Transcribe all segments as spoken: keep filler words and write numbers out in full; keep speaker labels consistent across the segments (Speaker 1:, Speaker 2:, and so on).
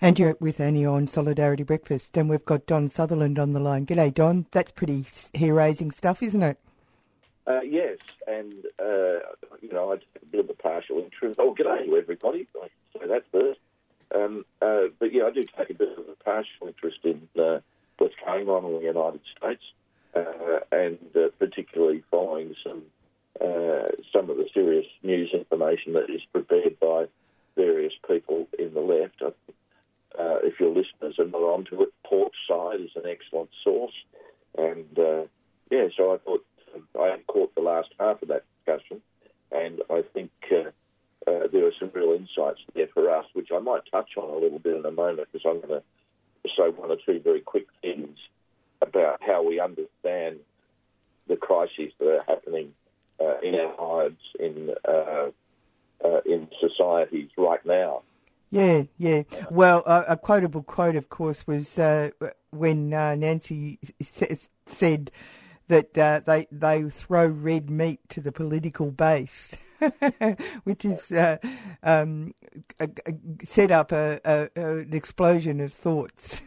Speaker 1: And you're with Annie on Solidarity Breakfast, and we've got Don Sutherland on the line. G'day, Don. That's pretty hair-raising stuff, isn't it?
Speaker 2: Uh, yes, and, uh, you know, I take a bit of a partial interest. Oh, g'day to everybody. I should say that first. Um, uh, but, yeah, I do take a bit of a partial interest in uh, what's going on in the United States, uh, and uh, particularly following some uh, some of the serious news information that is prepared by various people in the left. I think, uh, if your listeners are not onto it, Portside is an excellent source. And, uh, yeah, so I thought um, I had caught the last half of that discussion, and I think uh, uh, there are some real insights there for us, which I might touch on a little bit in a moment, because I'm going to say one or two very quick things about how we understand the crises that are happening uh, in our lives, in uh, uh, in societies right now.
Speaker 1: Yeah, yeah. Well, a, a quotable quote, of course, was uh, when uh, Nancy s- said that uh, they they throw red meat to the political base, which is uh, um, a, a, set up a, a, an explosion of thoughts.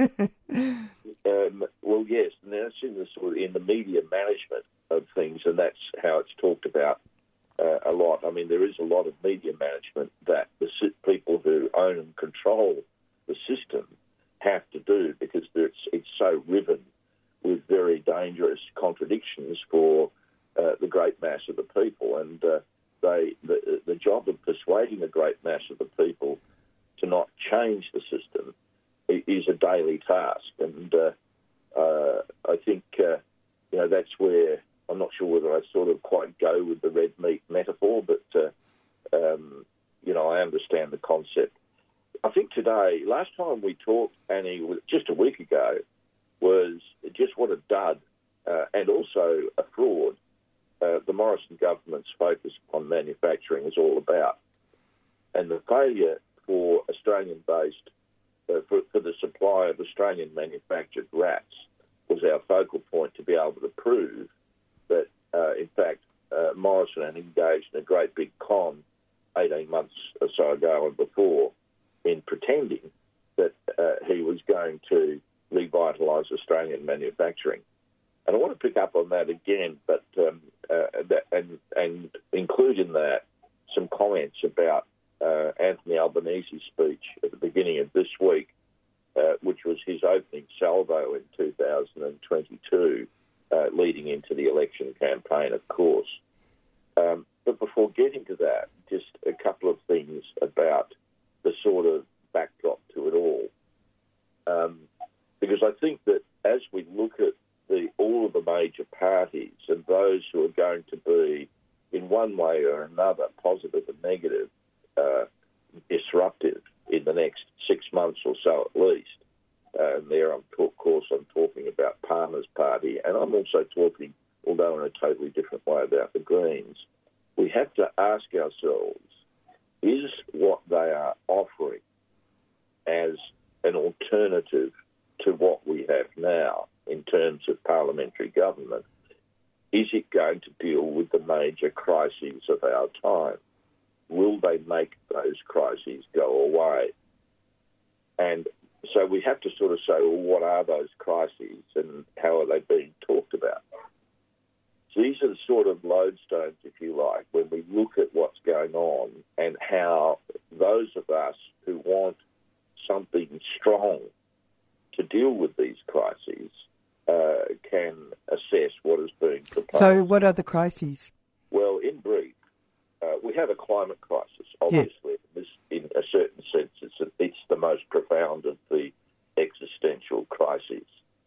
Speaker 2: um, well, yes, and that's in the sort of in the media management of things, and that's how it's talked about uh, a lot. I mean, there is a lot of media management that the people who own and control the system have to do, because it's it's so riven with very dangerous contradictions for uh, the great mass of the people, and uh, they the, the job of persuading the great mass of the people to not change the system is a daily task, and uh, uh, I think uh, you know that's where I'm not sure whether I sort of quite go with the red meat metaphor, but uh, um, you know I understand the concept. I think today, last time we talked, Annie, just a week ago, was just what a dud uh, and also a fraud uh, the Morrison government's focus on manufacturing is all about, and the failure for Australian-based uh, for, for the supply of Australian-manufactured rats was our focal point, to be able to prove that, uh, in fact, uh, Morrison had engaged in a great big con eighteen months or so ago and before in pretending that uh, he was going to revitalise Australian manufacturing. And I want to pick up on that again, but um, uh, that, and, and include in that some comments about uh, Anthony Albanese's speech at the beginning of this week, uh, which was his opening salvo in two thousand twenty-two, uh, leading into the election campaign, of course. Um, but before getting to that, just a couple of things about the sort of backdrop to it all. Um, because I think that as we look at the, all of the major parties and those who are going to be, in one way or another, positive and negative, uh, disruptive in the next six months or so at least, uh, and there, I'm, of course, I'm talking about Palmer's party, and I'm also talking, although in a totally different way, about the Greens. We have to ask ourselves, is what they are offering as an alternative to what we have now in terms of parliamentary government, is it going to deal with the major crises of our time? Will they make those crises go away? And so we have to sort of say, well, what are those crises and how are they being talked about? So these are the sort of lodestones, if you like, when we look at what's going on and how those of us who want something strong to deal with these crises uh, can assess what is being proposed.
Speaker 1: So what are the crises?
Speaker 2: Well, in brief, uh, we have a climate crisis, obviously.
Speaker 1: Yeah.
Speaker 2: This, in a certain sense, it's, a, it's the most profound of the existential crises.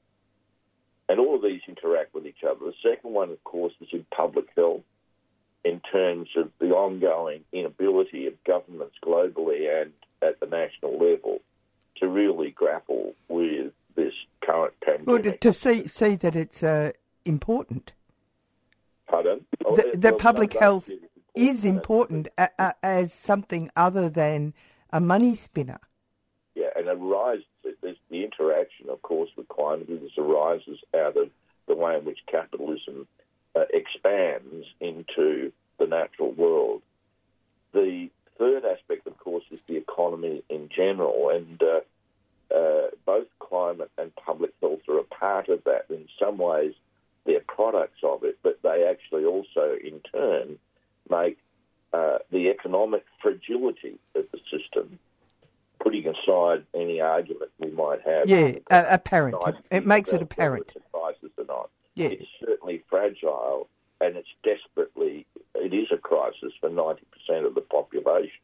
Speaker 2: And all of these interact with each other. The second one, of course, is in public health, in terms of the ongoing inability of governments globally and at the national level to really grapple with this current pandemic.
Speaker 1: Well, to, to see see that it's uh, important.
Speaker 2: Pardon? Oh,
Speaker 1: The, the
Speaker 2: well,
Speaker 1: public
Speaker 2: some
Speaker 1: health
Speaker 2: days it
Speaker 1: is important a, a, as something other than a money spinner.
Speaker 2: Yeah, and it arises, there's the interaction, of course, with climate. This arises out of the way in which capitalism uh, expands into the natural world. The third aspect, of course, is the economy in general, and uh, uh, both climate and public health are a part of that. In some ways, they're products of it, but they actually also, in turn, make uh, the economic fragility of the system, putting aside any argument we might have.
Speaker 1: Yeah, uh, apparent. It makes it apparent.
Speaker 2: Whether it's a crisis or not.
Speaker 1: Yeah.
Speaker 2: It's certainly fragile, and it's desperately, it is a crisis for ninety percent of the population.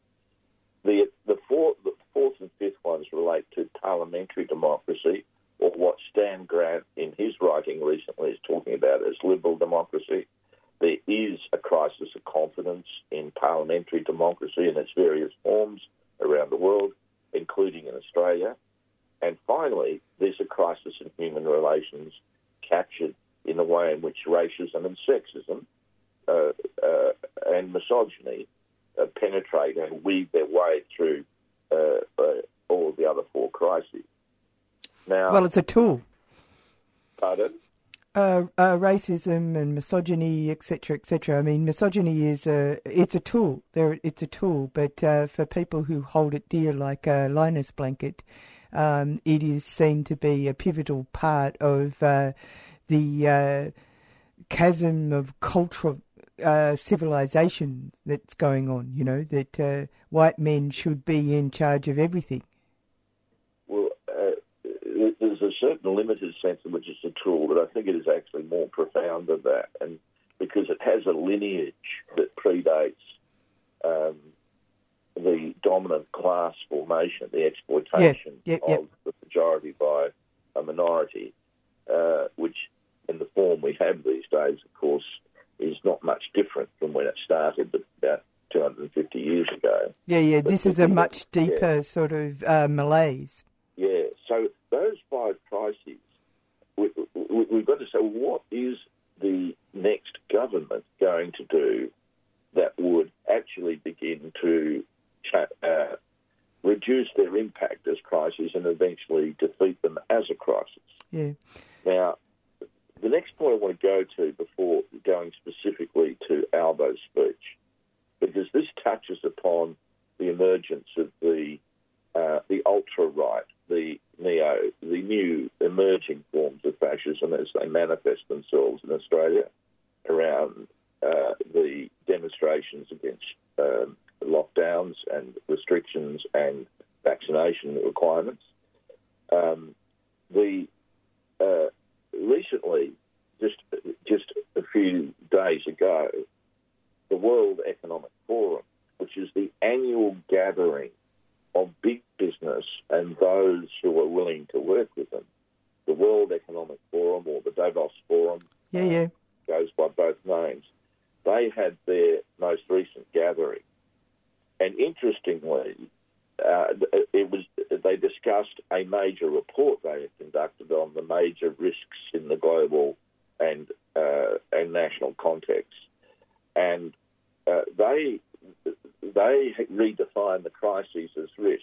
Speaker 2: The, the, fourth, the fourth and fifth ones relate to parliamentary democracy, or what Stan Grant in his writing recently is talking about as liberal democracy. There is a crisis of confidence in parliamentary democracy in its various forms around the world, including in Australia. And finally, there's a crisis in human relations captured in the way in which racism and sexism uh, uh, and misogyny uh, penetrate and weave their way through uh, uh, all of the other four crises. Now,
Speaker 1: well, it's a tool.
Speaker 2: Pardon?
Speaker 1: Uh, uh, racism and misogyny, et cetera, et cetera. I mean, misogyny is a it's a tool. There, it's a tool. But uh, for people who hold it dear, like uh, Linus Blanket, um, it is seen to be a pivotal part of uh, the uh, chasm of cultural uh, civilization that's going on. You know, that uh, white men should be in charge of everything.
Speaker 2: Well, uh, there's a certain limited sense in which it's a tool, but I think it is actually more profound than that, and because it has a lineage that predates um, the dominant class formation, the exploitation
Speaker 1: yeah, yeah, yeah.
Speaker 2: of the majority by a minority, uh, which in the form we have these days, of course, is not much different from when it started about two hundred fifty years ago.
Speaker 1: Yeah, yeah,
Speaker 2: but
Speaker 1: this is a much deeper yeah. sort of uh, malaise.
Speaker 2: Yeah, so those five crises, we, we, we've got to say, what is the next government going to do that would actually begin to uh, reduce their impact as crises and eventually defeat them as a crisis?
Speaker 1: Yeah.
Speaker 2: Now, the next point I want to go to before going specifically to Albo's speech, because this touches upon the emergence of the uh, the ultra-right, the neo, the new emerging forms of fascism as they manifest themselves in Australia around uh, the demonstrations against um, lockdowns and restrictions and vaccination requirements. Um, the uh, recently, just just a few days ago, the World Economic Forum, which is the annual gathering of big business and those who are willing to work with them, the World Economic Forum or the Davos Forum,
Speaker 1: yeah, yeah,
Speaker 2: uh, goes by both names, they had their most recent gathering. And interestingly, uh, it was they discussed a major report they had conducted on the major risks in the global and uh, and national context, and uh, they they redefine the crises as risks.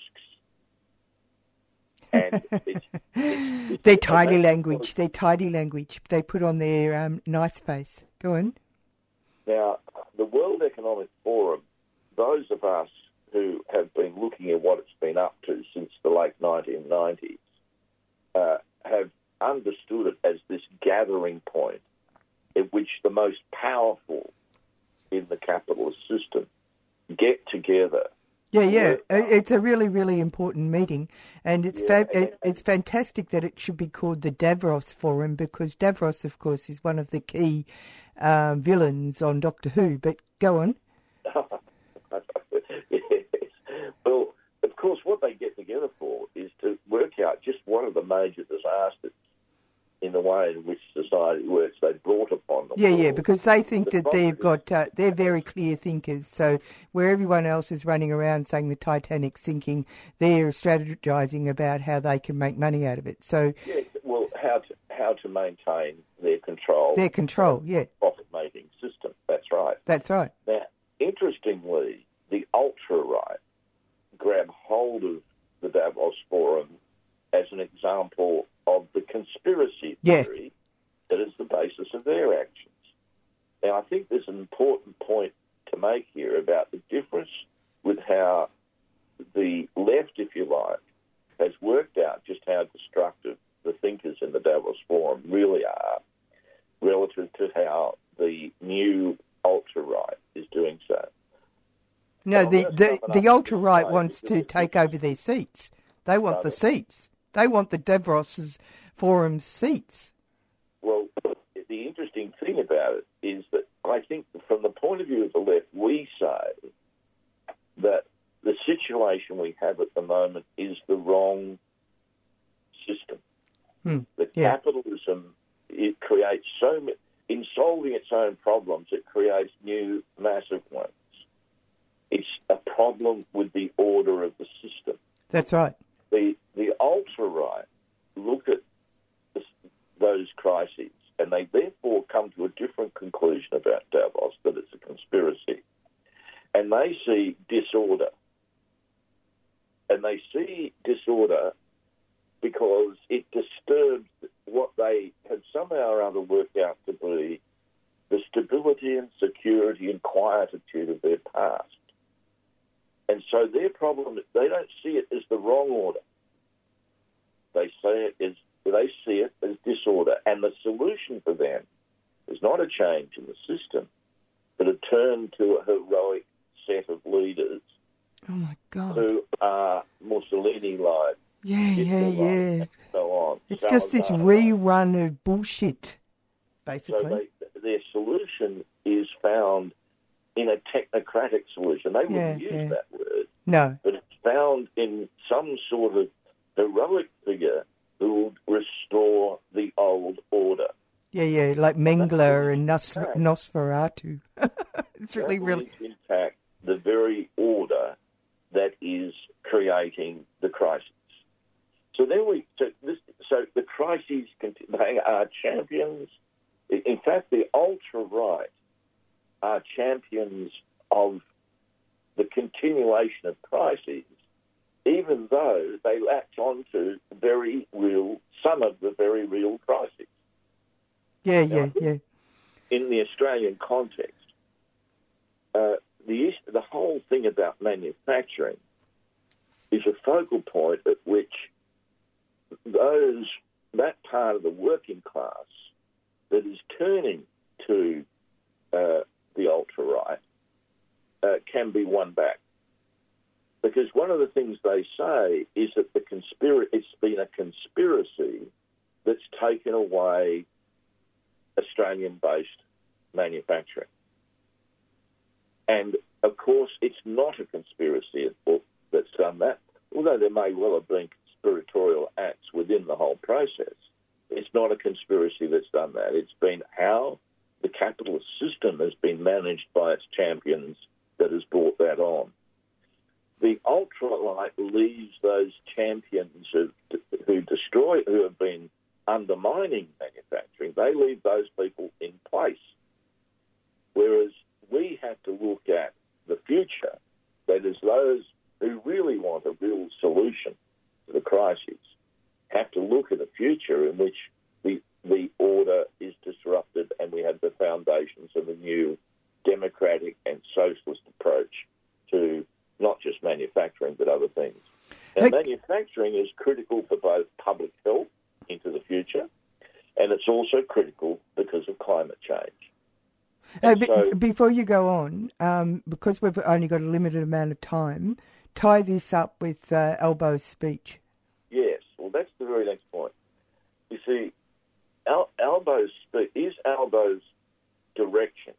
Speaker 2: And it's, it's, it's,
Speaker 1: their tidy language, their tidy language they put on their um, nice face. Go on.
Speaker 2: Now, the World Economic Forum, those of us who have been looking at what it's been up to since the late nineteen nineties, uh, have understood it as this gathering point at which the most powerful in the capitalist system get together.
Speaker 1: Yeah, yeah, it's a really, really important meeting, and it's
Speaker 2: yeah,
Speaker 1: fa- it, it's fantastic that it should be called the Davros Forum, because Davros, of course, is one of the key um, villains on Doctor Who. But go on.
Speaker 2: Yes. Well, of course, what they get together for is to work out just what are the major disasters in the way in which society works. They brought upon them.
Speaker 1: Yeah, yeah, because they think
Speaker 2: the
Speaker 1: that they've got, uh, they're very clear thinkers. So where everyone else is running around saying the Titanic's sinking, they're strategizing about how they can make money out of it. So
Speaker 2: yeah, well, how to how to maintain their control.
Speaker 1: Their control, yeah.
Speaker 2: Profit-making system. That's right.
Speaker 1: That's right.
Speaker 2: Now, interestingly, the ultra-right grab hold of the Davos Forum as an example of the conspiracy theory yeah. that is the basis of their actions. Now, I think there's an important point to make here about the difference with how the left, if you like, has worked out just how destructive the thinkers in the Davos Forum really are relative to how the new ultra-right is doing so.
Speaker 1: No, the, the, the ultra-right wants to take over their seats. They want the seats. They want the Davos Forum seats.
Speaker 2: Well, the interesting thing about it is that I think from the point of view of the left, we say that the situation we have at the moment is the wrong system.
Speaker 1: Hmm.
Speaker 2: The
Speaker 1: yeah.
Speaker 2: capitalism, it creates so many, in solving its own problems, it creates new massive ones. It's a problem with the order of the system.
Speaker 1: That's right.
Speaker 2: The the ultra-right look at this, those crises, and they therefore come to a different conclusion about Davos, that it's a conspiracy. And they see disorder. And they see disorder because it disturbs what they have somehow or other worked out to be the stability and security and quietude of their past. And so their problem, they don't see it as the wrong order. They say it as, they see it as disorder. And the solution for them is not a change in the system, but a turn to a heroic set of leaders
Speaker 1: oh my God.
Speaker 2: who are Mussolini-like.
Speaker 1: Yeah, yeah, yeah.
Speaker 2: And so on.
Speaker 1: It's just this rerun of bullshit, basically.
Speaker 2: So they, their solution is found in a technocratic solution. They wouldn't
Speaker 1: yeah,
Speaker 2: use
Speaker 1: yeah.
Speaker 2: that word.
Speaker 1: No.
Speaker 2: But it's found in some sort of heroic figure who will restore the old order.
Speaker 1: Yeah, yeah, like Mengele and Nos- Nosferatu. It's really,
Speaker 2: that
Speaker 1: really...
Speaker 2: intact the very order that is creating the crisis. So then we, so, this, so the crises, they are champions. In fact, the ultra-right are champions of the continuation of crises, even though they latch onto very real, some of the very real crises.
Speaker 1: Yeah, yeah,
Speaker 2: now,
Speaker 1: yeah.
Speaker 2: In the Australian context, uh, the the whole thing about manufacturing is a focal point at which those that part of the working class that is turning to uh, the ultra-right uh, can be won back. Because one of the things they say is that the conspira- it's been a conspiracy that's taken away Australian-based manufacturing. And, of course, it's not a conspiracy that's done that, although there may well have been conspiratorial acts within the whole process. It's not a conspiracy that's done that. It's been how the capitalist system has been managed by its champions that has brought that on. The ultra-right leaves those champions who, who destroy, who have been undermining manufacturing, they leave those people in place. Whereas we have to look at the future, that is those who really want a real solution to the crises, have to look at a future in which the, the order is disrupted and we have the foundations of a new democratic and socialist approach to not just manufacturing but other things. Now, hey. manufacturing is critical for both public health into the future, and it's also critical because of climate change.
Speaker 1: Uh, be, so, before you go on, um, because we've only got a limited amount of time, tie this up with uh, Albo's speech.
Speaker 2: Yes, well, that's the very next point. You see, Al- Albo's speech is Albo's direction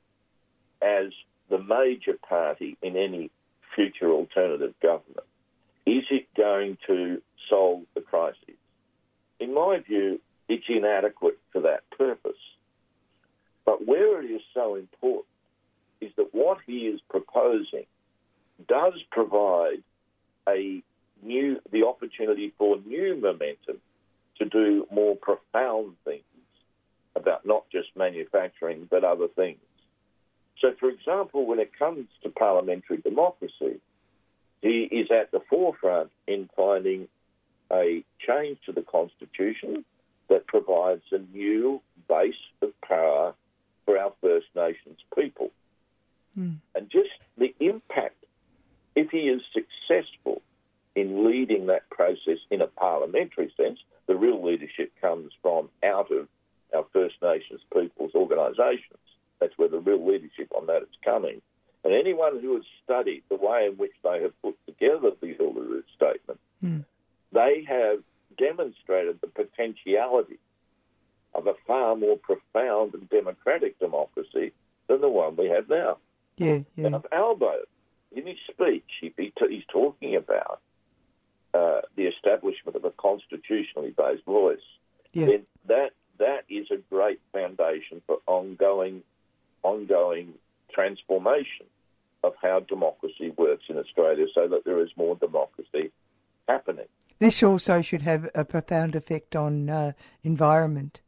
Speaker 2: as the major party in any future alternative government. Is it going to solve the crises? In my view, it's inadequate for that purpose. But where it is so important is that what he is proposing does provide a new, the opportunity for new momentum to do more profound things about not just manufacturing but other things. So, for example, when it comes to parliamentary democracy, he is at the forefront in finding a change to the Constitution that provides a new base of power for our First Nations people.
Speaker 1: Mm.
Speaker 2: And just the impact if he is successful in leading that process in a parliamentary sense, the real leadership comes from out of our First Nations people's organisations. That's where the real leadership on that is coming. And anyone who has studied the way in which they have put together the Uluru Statement, mm. they have demonstrated the potentiality of a far more profound and democratic democracy than the one we have now.
Speaker 1: Yeah, yeah.
Speaker 2: Now, if Albo, in his speech, he, he t- he's talking about uh, the establishment of a constitutionally based voice,
Speaker 1: yeah.
Speaker 2: then that that is a great foundation for ongoing, ongoing transformation of how democracy works in Australia, so that there is more democracy happening.
Speaker 1: This also should have a profound effect on uh, environment.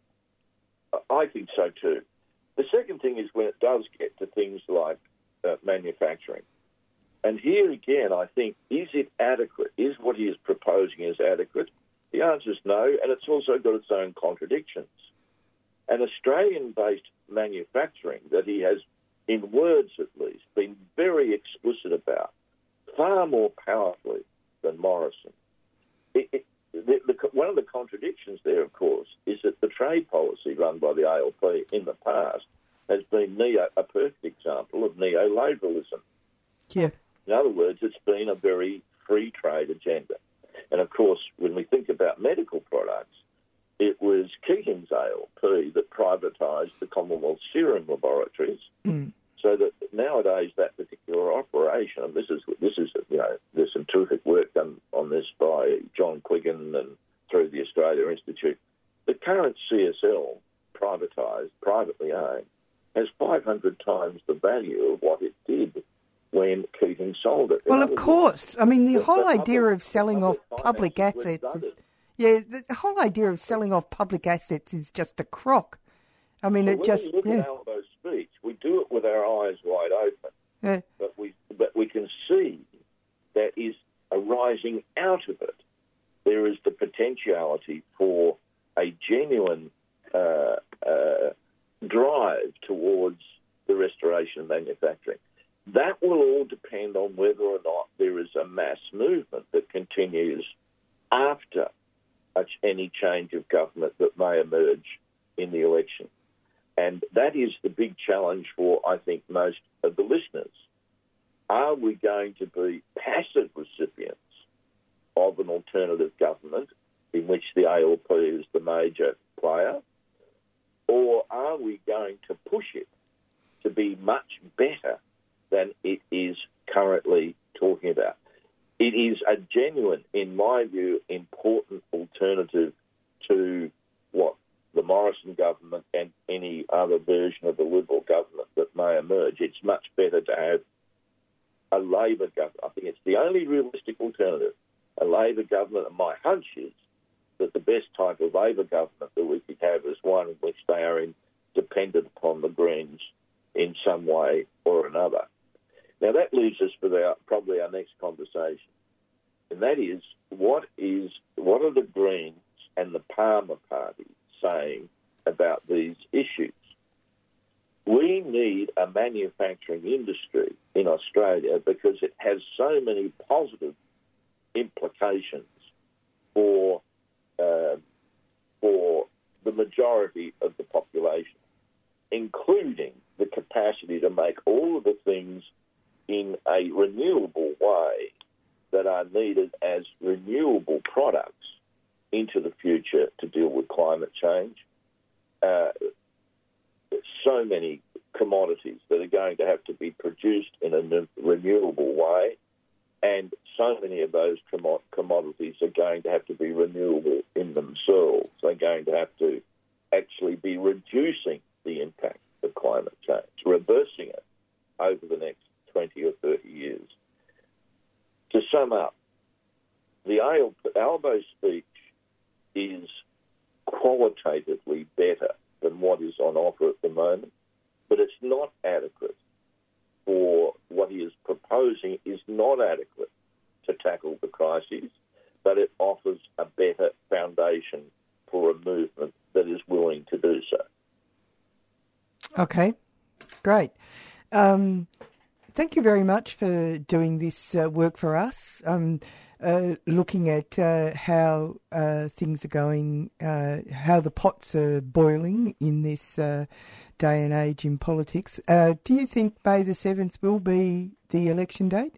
Speaker 2: I think so too. The second thing is when it does get to things like uh, manufacturing. And here again, I think, is it adequate? Is what he is proposing is adequate? The answer is no, and it's also got its own contradictions. An Australian-based manufacturing that he has, in words at least, been very explicit about, far more powerfully than Morrison. It, it, the, the, one of the contradictions there, of course, is that the trade policy run by the A L P in the past has been neo, a perfect example of neoliberalism.
Speaker 1: Yeah.
Speaker 2: In other words, it's been a very free trade agenda. And, of course, when we think about medical products, it was Keating's A L P that privatised the Commonwealth Serum Laboratories, mm. so that nowadays that particular operation, and this is, this is you know, there's some terrific work done on this by John Quiggin and through the Australia Institute. The current C S L, privatised, privately owned, has five hundred times the value of what it did when Keating sold it.
Speaker 1: Well, of course. I mean, the whole idea of selling off public assets is, yeah, the whole idea of selling off public assets is just a crock. I mean, it just,
Speaker 2: when we look
Speaker 1: yeah.
Speaker 2: at Albo's speech, we do it with our eyes wide open.
Speaker 1: Yeah.
Speaker 2: But we but we can see that is arising out of it. There is the potentiality for a genuine uh, uh, drive towards the restoration of manufacturing. That will all depend on whether or not there is a mass movement that continues after any change of government that may emerge in the election. And that is the big challenge for, I think, most of the listeners. Are we going to be passive recipients of an alternative government in which the A L P is the major player? Or are we going to push it to be much better than it is currently talking about? It is a genuine, in my view, important alternative to what the Morrison government and any other version of the Liberal government that may emerge. It's much better to have a Labor government. I think it's the only realistic alternative, a Labor government, and my hunch is that the best type of Labor government that we could have is one in which they are in, dependent upon the Greens in some way or another. Now, that leaves us for our, probably our next conversation, and that is what is what are the Greens and the Palmer Party saying about these issues? We need a manufacturing industry in Australia because it has so many positive implications for uh, for the majority of the population, including the capacity to make all of the things in a renewable way that are needed as renewable products into the future to deal with climate change. Uh, so many commodities that are going to have to be produced in a renewable way, and so many of those com- commodities are going to have to be renewable in themselves. They're going to have to actually be reducing the impact of climate change, reversing it over the next twenty or thirty years. To sum up, the Albo speech is qualitatively better than what is on offer at the moment, but it's not adequate for what he is proposing is not adequate to tackle the crises, but it offers a better foundation for a movement that is willing to do so.
Speaker 1: Okay, great. Um, thank you very much for doing this uh, work for us. Um, uh, looking at uh, how uh, things are going, uh, how the pots are boiling in this uh, day and age in politics. Uh, do you think May the seventh will be the election date?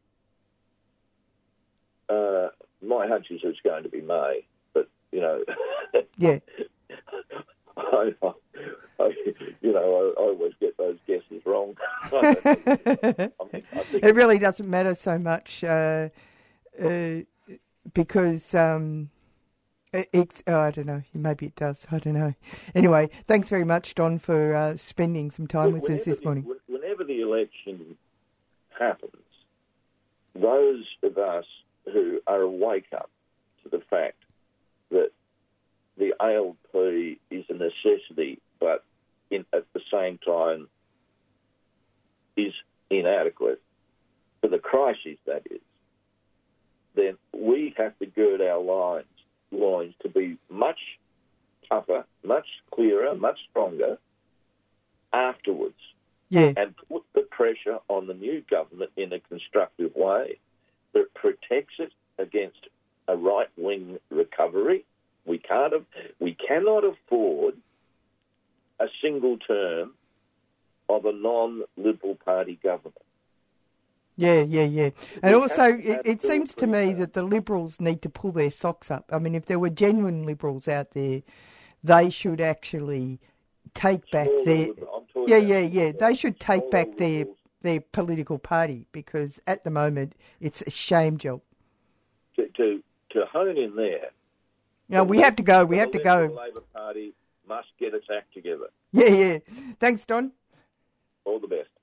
Speaker 2: Uh, my hunch is it's going to be May, but, you know...
Speaker 1: yeah.
Speaker 2: I, I, you know, I, I always get those guesses wrong. I think, I think
Speaker 1: it really doesn't matter so much uh, uh, because um, it, it's, oh, I don't know, maybe it does, I don't know. Anyway, thanks very much, Don, for uh, spending some time with us this
Speaker 2: the,
Speaker 1: morning.
Speaker 2: Whenever the election happens, those of us who are awake up to the fact that the A L P is a necessity, but in, at the same time is inadequate for the crisis that is, then we have to gird our lines, loins to be much tougher, much clearer, much stronger afterwards.
Speaker 1: Yeah.
Speaker 2: And put the pressure on the new government in a constructive way that protects it against a right-wing recovery. We can't. We cannot afford a single term of a non-Liberal Party government.
Speaker 1: Yeah, yeah, yeah. And
Speaker 2: We
Speaker 1: also,
Speaker 2: have to
Speaker 1: it,
Speaker 2: have
Speaker 1: it
Speaker 2: two or
Speaker 1: seems to
Speaker 2: three
Speaker 1: me
Speaker 2: terms.
Speaker 1: that the Liberals need to pull their socks up. I mean, if there were genuine Liberals out there, they should actually take back
Speaker 2: Smaller
Speaker 1: their...
Speaker 2: Liberal- I'm talking
Speaker 1: Yeah,
Speaker 2: about
Speaker 1: yeah, yeah. They should take
Speaker 2: smaller
Speaker 1: back their,
Speaker 2: Liberals
Speaker 1: their political party because at the moment it's a shame job.
Speaker 2: to, to, to hone in there.
Speaker 1: Now, we have to go. We
Speaker 2: the
Speaker 1: have to
Speaker 2: Liberal
Speaker 1: go.
Speaker 2: Labor Party must get its act together.
Speaker 1: Yeah, yeah. Thanks, Don.
Speaker 2: All the best.